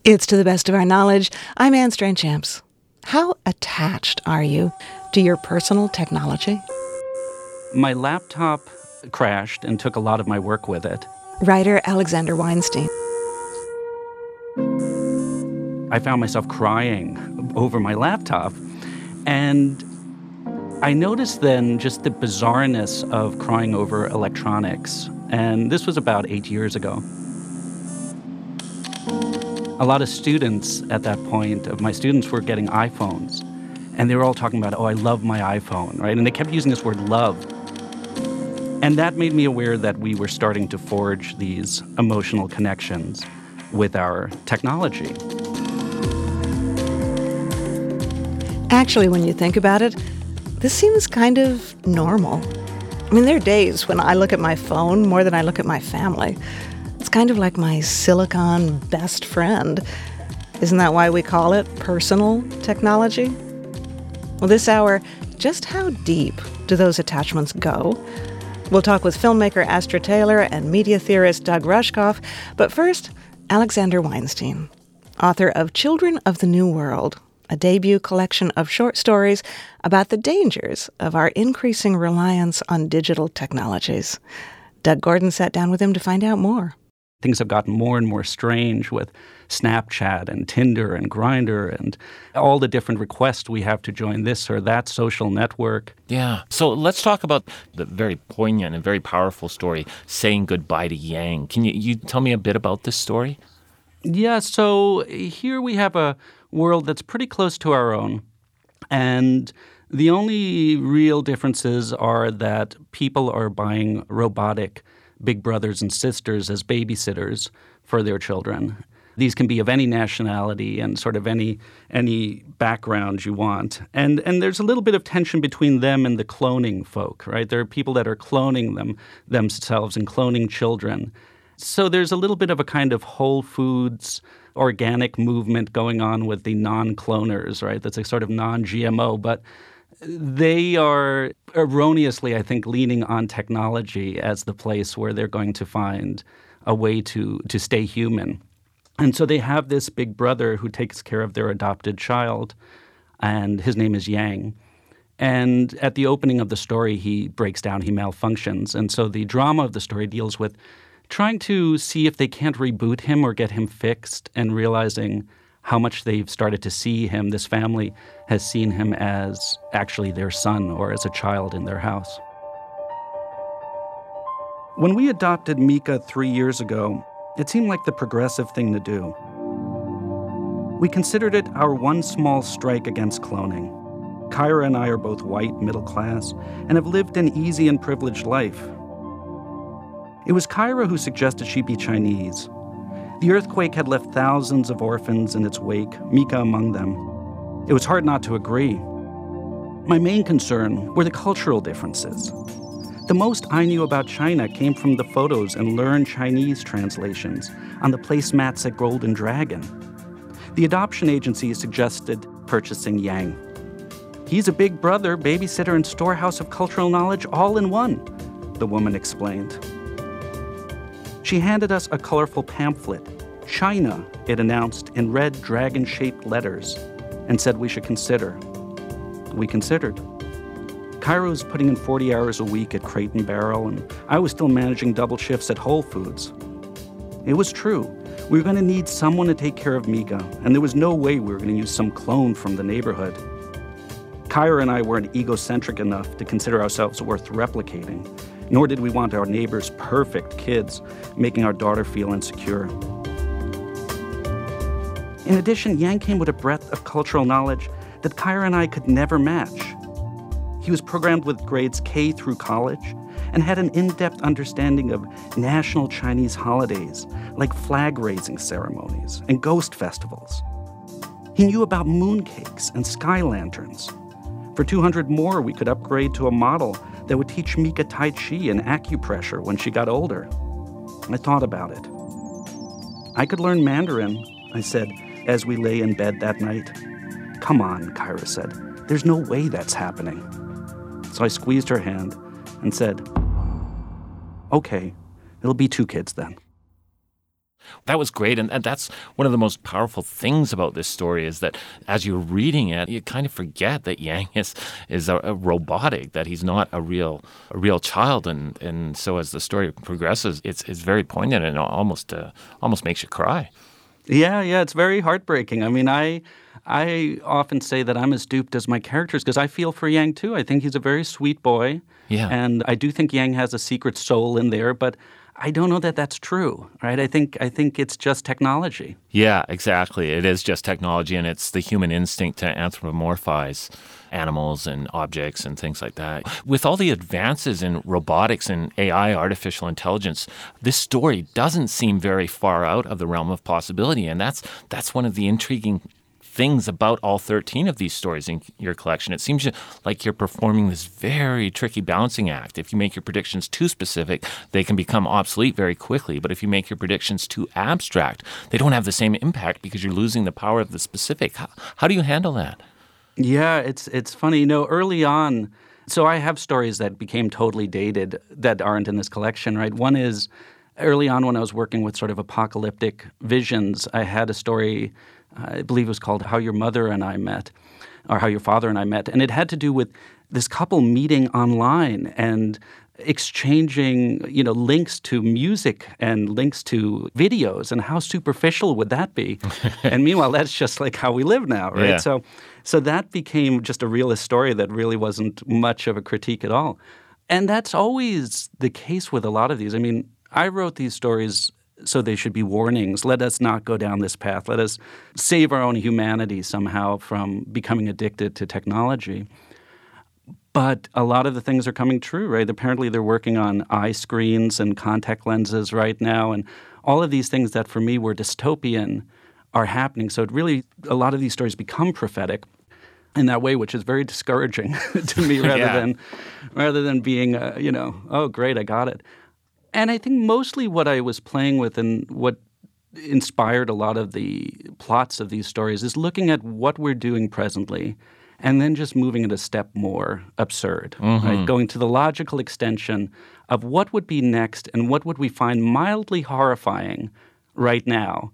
It's To the Best of Our Knowledge. I'm Anne Strachamps. How attached are you to your personal technology? My laptop crashed and took a lot of my work with it. Writer Alexander Weinstein. I found myself crying over my laptop. And I noticed then just the bizarreness of crying over electronics. And this was about 8 years ago. A lot of students at that point, of my students, were getting iPhones. And they were all talking about, oh, I love my iPhone, right? And they kept using this word love. And that made me aware that we were starting to forge these emotional connections with our technology. Actually, when you think about it, this seems kind of normal. I mean, there are days when I look at my phone more than I look at my family. It's kind of like my silicon best friend. Isn't that why we call it personal technology? Well, this hour, just how deep do those attachments go? We'll talk with filmmaker Astra Taylor and media theorist Doug Rushkoff. But first, Alexander Weinstein, author of Children of the New World, a debut collection of short stories about the dangers of our increasing reliance on digital technologies. Doug Gordon sat down with him to find out more. Things have gotten more and more strange with Snapchat and Tinder and Grindr and all the different requests we have to join this or that social network. Yeah. So let's talk about the very poignant and very powerful story, Saying Goodbye to Yang. Can you tell me a bit about this story? Yeah, so here we have a world that's pretty close to our own. And the only real differences are that people are buying robotic big brothers and sisters as babysitters for their children. These can be of any nationality and sort of any background you want. And there's a little bit of tension between them and the cloning folk, right? There are people that are cloning themselves and cloning children. So there's a little bit of a kind of Whole Foods organic movement going on with the non-cloners, right? That's a sort of non-GMO, but they are erroneously, I think, leaning on technology as the place where they're going to find a way to stay human. And so they have this big brother who takes care of their adopted child, and his name is Yang. And at the opening of the story, he breaks down, he malfunctions. And so the drama of the story deals with trying to see if they can't reboot him or get him fixed, and realizing how much they've started to see him. This family has seen him as actually their son or as a child in their house. When we adopted Mika 3 years ago, it seemed like the progressive thing to do. We considered it our one small strike against cloning. Kyra and I are both white, middle class, and have lived an easy and privileged life. It was Kyra who suggested she be Chinese. The earthquake had left thousands of orphans in its wake, Mika among them. It was hard not to agree. My main concern were the cultural differences. The most I knew about China came from the photos and learned Chinese translations on the placemats at Golden Dragon. The adoption agency suggested purchasing Yang. He's a big brother, babysitter, and storehouse of cultural knowledge all in one, the woman explained. She handed us a colorful pamphlet. China, it announced in red dragon-shaped letters, and said we should consider. We considered. Kyra was putting in 40 hours a week at Crate and Barrel, and I was still managing double shifts at Whole Foods. It was true. We were going to need someone to take care of Mika, and there was no way we were going to use some clone from the neighborhood. Kyra and I weren't egocentric enough to consider ourselves worth replicating, nor did we want our neighbors' perfect kids making our daughter feel insecure. In addition, Yang came with a breadth of cultural knowledge that Kyra and I could never match. He was programmed with grades K through college and had an in-depth understanding of national Chinese holidays like flag-raising ceremonies and ghost festivals. He knew about mooncakes and sky lanterns. For 200 more, we could upgrade to a model that would teach Mika Tai Chi and acupressure when she got older. I thought about it. I could learn Mandarin, I said, as we lay in bed that night. Come on, Kyra said. There's no way that's happening. So I squeezed her hand and said, okay, it'll be 2 kids then. That was great. And that's one of the most powerful things about this story is that as you're reading it, you kind of forget that Yang is a robotic, that he's not a real child. And so as the story progresses, it's very poignant and almost makes you cry. Yeah, it's very heartbreaking. I mean, I often say that I'm as duped as my characters because I feel for Yang too. I think he's a very sweet boy. Yeah. And I do think Yang has a secret soul in there, but I don't know that that's true, right? I think it's just technology. Yeah, exactly. It is just technology, and it's the human instinct to anthropomorphize animals and objects and things like that. With all the advances in robotics and AI, artificial intelligence, this story doesn't seem very far out of the realm of possibility, and that's one of the intriguing things about all 13 of these stories in your collection. It seems like you're performing this very tricky balancing act. If you make your predictions too specific, they can become obsolete very quickly. But if you make your predictions too abstract, they don't have the same impact because you're losing the power of the specific. How do you handle that? Yeah, it's funny. Early on, so I have stories that became totally dated that aren't in this collection, right? One is early on when I was working with sort of apocalyptic visions, I had a story, I believe it was called How Your Mother and I Met, or How Your Father and I Met. And it had to do with this couple meeting online and exchanging, links to music and links to videos. And how superficial would that be? And meanwhile, that's just like how we live now, right? Yeah. So that became just a realist story that really wasn't much of a critique at all. And that's always the case with a lot of these. I mean, I wrote these stories so they should be warnings. Let us not go down this path. Let us save our own humanity somehow from becoming addicted to technology. But a lot of the things are coming true, right? Apparently they're working on eye screens and contact lenses right now. And all of these things that for me were dystopian are happening. So it really, a lot of these stories become prophetic in that way, which is very discouraging to me rather than being, oh, great, I got it. And I think mostly what I was playing with and what inspired a lot of the plots of these stories is looking at what we're doing presently and then just moving it a step more absurd, right? Going to the logical extension of what would be next and what would we find mildly horrifying right now.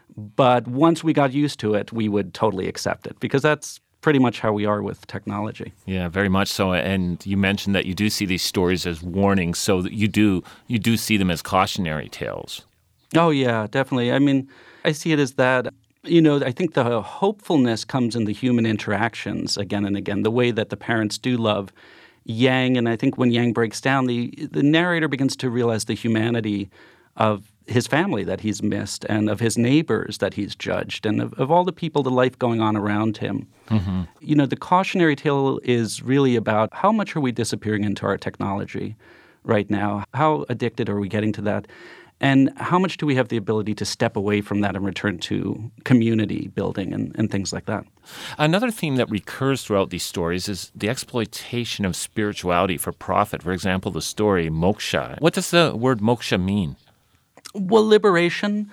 But once we got used to it, we would totally accept it because that's pretty much how we are with technology. Yeah, very much so. And you mentioned that you do see these stories as warnings, so that you do see them as cautionary tales. Oh, yeah, definitely. I mean, I see it as that. I think the hopefulness comes in the human interactions again and again, the way that the parents do love Yang. And I think when Yang breaks down, the narrator begins to realize the humanity of his family that he's missed and of his neighbors that he's judged and of all the people, the life going on around him. The cautionary tale is really about how much are we disappearing into our technology right now? How addicted are we getting to that? And how much do we have the ability to step away from that and return to community building and things like that? Another theme that recurs throughout these stories is the exploitation of spirituality for profit. For example, the story Moksha. What does the word moksha mean? Well, liberation.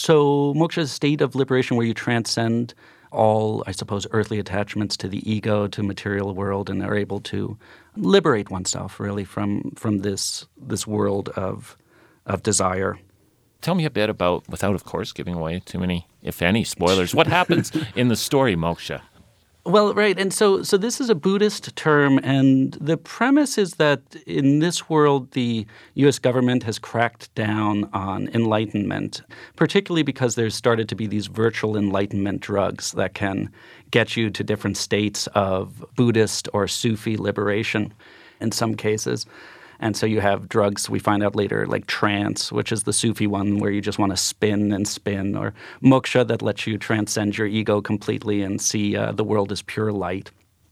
So moksha is a state of liberation where you transcend all, I suppose, earthly attachments to the ego, to material world, and are able to liberate oneself really from this world of desire. Tell me a bit about, without, of course, giving away too many, if any, spoilers, what happens in the story Moksha? Well, right. And so this is a Buddhist term, and the premise is that in this world, the U.S. government has cracked down on enlightenment, particularly because there's started to be these virtual enlightenment drugs that can get you to different states of Buddhist or Sufi liberation in some cases. And so you have drugs, we find out later, like trance, which is the Sufi one where you just want to spin and spin, or moksha that lets you transcend your ego completely and see the world as pure light.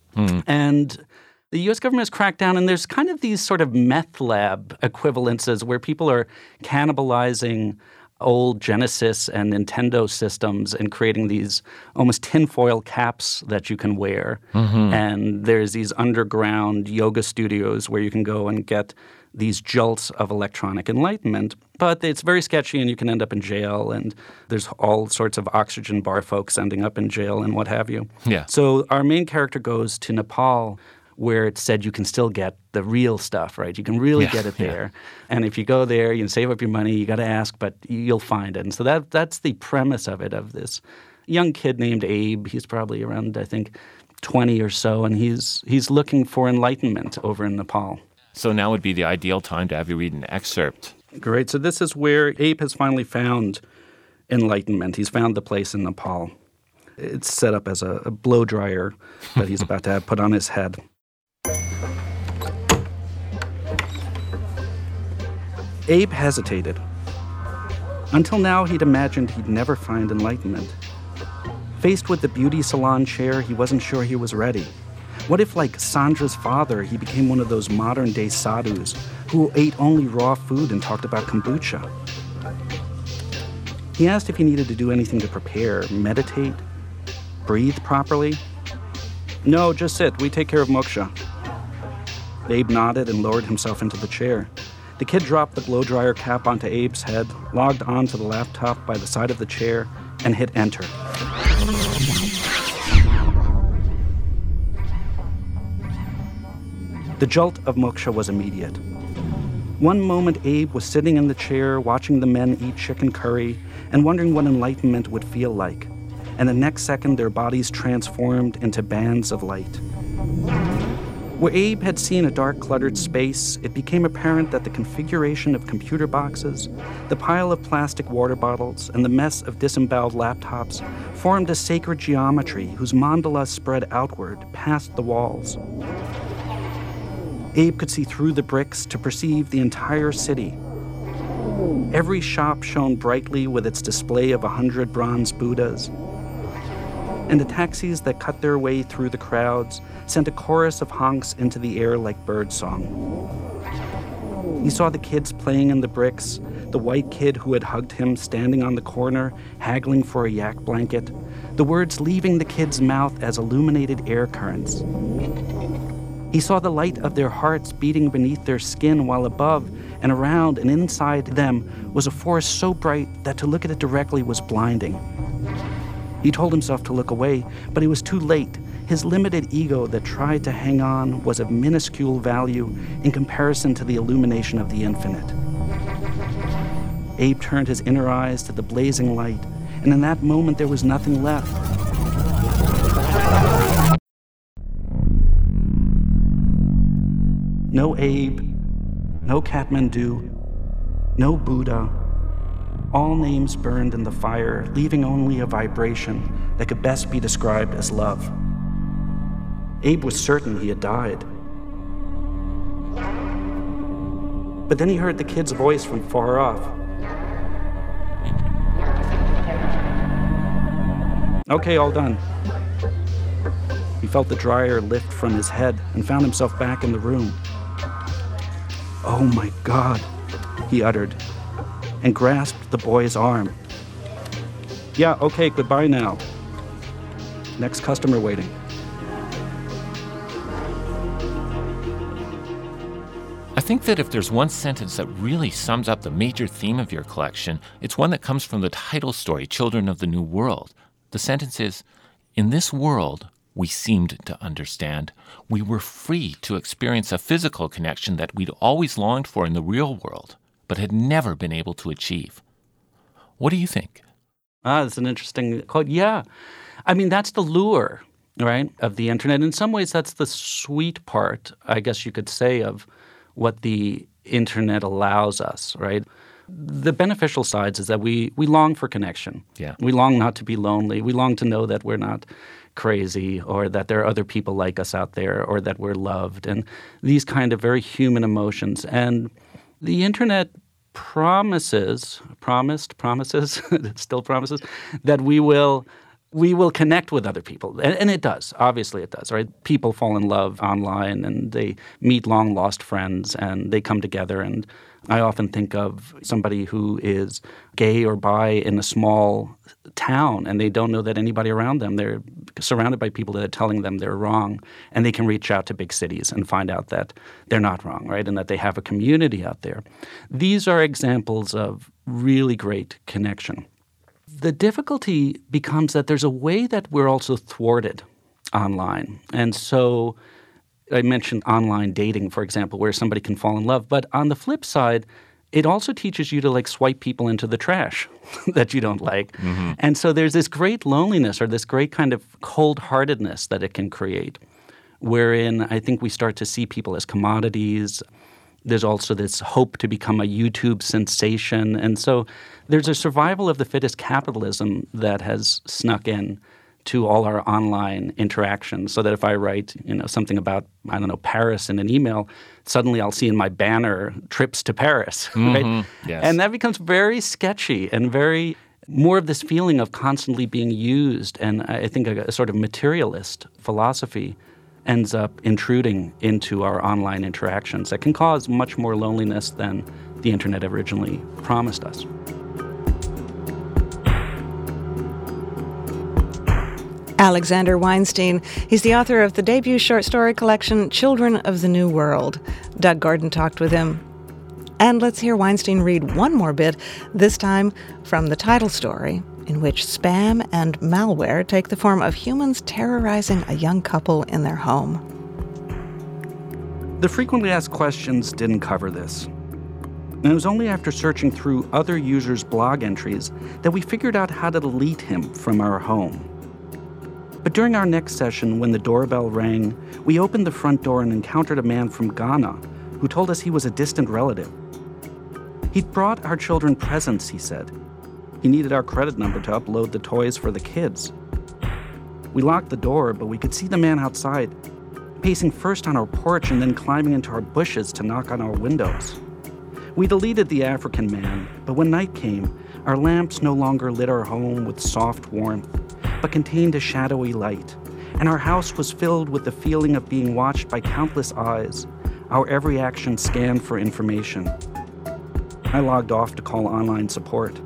And the U.S. government has cracked down, and there's kind of these sort of meth lab equivalences where people are cannibalizing old Genesis and Nintendo systems and creating these almost tinfoil caps that you can wear. And there's these underground yoga studios where you can go and get these jolts of electronic enlightenment. But it's very sketchy and you can end up in jail, and there's all sorts of oxygen bar folks ending up in jail and what have you. Yeah. So our main character goes to Nepal where it said you can still get the real stuff, right? You can really get it there. And if you go there, you can save up your money, you got to ask, but you'll find it. And so that's the premise of it, of this young kid named Abe. He's probably around, I think, 20 or so, and he's looking for enlightenment over in Nepal. So now would be the ideal time to have you read an excerpt. Great. So this is where Abe has finally found enlightenment. He's found the place in Nepal. It's set up as a blow dryer that he's about to have put on his head. Abe hesitated. Until now, he'd imagined he'd never find enlightenment. Faced with the beauty salon chair, he wasn't sure he was ready. What if, like Sandra's father, he became one of those modern-day sadhus who ate only raw food and talked about kombucha? He asked if he needed to do anything to prepare, meditate, breathe properly. No, just sit. We take care of moksha. Abe nodded and lowered himself into the chair. The kid dropped the blow dryer cap onto Abe's head, logged onto the laptop by the side of the chair, and hit enter. The jolt of moksha was immediate. One moment Abe was sitting in the chair watching the men eat chicken curry and wondering what enlightenment would feel like. And the next second their bodies transformed into bands of light. Where Abe had seen a dark, cluttered space, it became apparent that the configuration of computer boxes, the pile of plastic water bottles, and the mess of disemboweled laptops formed a sacred geometry whose mandalas spread outward past the walls. Abe could see through the bricks to perceive the entire city. Every shop shone brightly with its display of 100 bronze Buddhas. And the taxis that cut their way through the crowds sent a chorus of honks into the air like birdsong. He saw the kids playing in the bricks, the white kid who had hugged him standing on the corner, haggling for a yak blanket, the words leaving the kid's mouth as illuminated air currents. He saw the light of their hearts beating beneath their skin, while above and around and inside them was a force so bright that to look at it directly was blinding. He told himself to look away, but he was too late. His limited ego that tried to hang on was of minuscule value in comparison to the illumination of the infinite. Abe turned his inner eyes to the blazing light, and in that moment there was nothing left. No Abe, no Kathmandu, no Buddha. All names burned in the fire, leaving only a vibration that could best be described as love. Abe was certain he had died. But then he heard the kid's voice from far off. Okay, all done. He felt the dryer lift from his head and found himself back in the room. Oh my God, he uttered, and grasped the boy's arm. Yeah, okay, goodbye now. Next customer waiting. I think that if there's one sentence that really sums up the major theme of your collection, it's one that comes from the title story, Children of the New World. The sentence is, in this world, we seemed to understand. We were free to experience a physical connection that we'd always longed for in the real world, but had never been able to achieve. What do you think? That's an interesting quote. Yeah. I mean, that's the lure, right, of the internet. In some ways, that's the sweet part, I guess you could say, of what the internet allows us, right? The beneficial sides is that we long for connection. Yeah. We long not to be lonely. We long to know that we're not crazy, or that there are other people like us out there, or that we're loved, and these kind of very human emotions. And the internet promises, it still promises, that we will connect with other people. And it does. Obviously it does, right? People fall in love online, and they meet long-lost friends, and they come together. And I often think of somebody who is gay or bi in a small town, and they don't know that anybody around them. They're surrounded by people that are telling them they're wrong, and they can reach out to big cities and find out that they're not wrong, right? And that they have a community out there. These are examples of really great connection. The difficulty becomes that there's a way that we're also thwarted online. And so I mentioned online dating, for example, where somebody can fall in love. But on the flip side, it also teaches you to swipe people into the trash that you don't like. Mm-hmm. And so there's this great loneliness or this great kind of cold-heartedness that it can create, wherein I think we start to see people as commodities. There's also this hope to become a YouTube sensation. And so there's a survival of the fittest capitalism that has snuck in to all our online interactions, so that if I write, something about, Paris in an email, suddenly I'll see in my banner trips to Paris, right? Mm-hmm. Yes. And that becomes very sketchy and very more of this feeling of constantly being used. And I think a sort of materialist philosophy ends up intruding into our online interactions that can cause much more loneliness than the internet originally promised us. Alexander Weinstein. He's the author of the debut short story collection, Children of the New World. Doug Gordon talked with him. And let's hear Weinstein read one more bit, this time from the title story, in which spam and malware take the form of humans terrorizing a young couple in their home. The frequently asked questions didn't cover this. And it was only after searching through other users' blog entries that we figured out how to delete him from our home. But during our next session, when the doorbell rang, we opened the front door and encountered a man from Ghana who told us he was a distant relative. He'd brought our children presents, he said. He needed our credit number to upload the toys for the kids. We locked the door, but we could see the man outside, pacing first on our porch and then climbing into our bushes to knock on our windows. We deleted the African man, but when night came, our lamps no longer lit our home with soft warmth, but contained a shadowy light, and our house was filled with the feeling of being watched by countless eyes, our every action scanned for information. I logged off to call online support.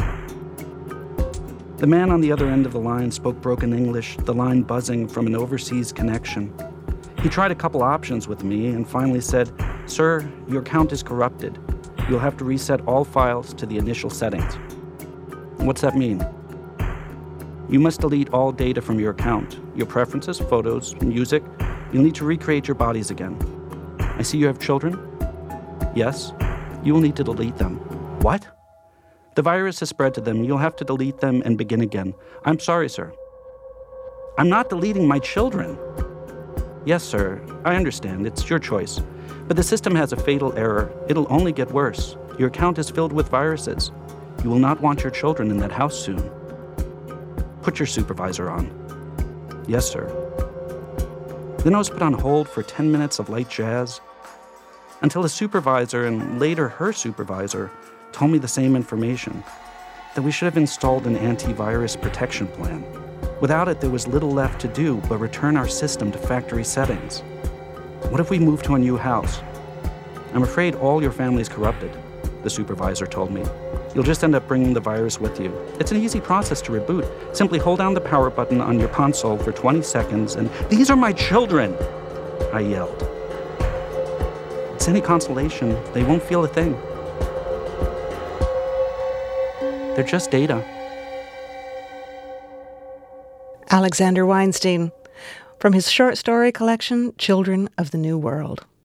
The man on the other end of the line spoke broken English, the line buzzing from an overseas connection. He tried a couple options with me and finally said, "Sir, your account is corrupted. You'll have to reset all files to the initial settings." What's that mean? You must delete all data from your account, your preferences, photos, music. You'll need to recreate your bodies again. I see you have children? Yes. You will need to delete them. What? The virus has spread to them. You'll have to delete them and begin again. I'm sorry, sir. I'm not deleting my children. Yes, sir. I understand. It's your choice. But the system has a fatal error. It'll only get worse. Your account is filled with viruses. You will not want your children in that house soon. Put your supervisor on. Yes, sir. Then I was put on hold for 10 minutes of light jazz until a supervisor and later her supervisor told me the same information, that we should have installed an antivirus protection plan. Without it, there was little left to do but return our system to factory settings. What if we move to a new house? I'm afraid all your family's corrupted, the supervisor told me. You'll just end up bringing the virus with you. It's an easy process to reboot. Simply hold down the power button on your console for 20 seconds and, "These are my children!" I yelled. It's any consolation, they won't feel a thing. They're just data. Alexander Weinstein, from his short story collection, Children of the New World.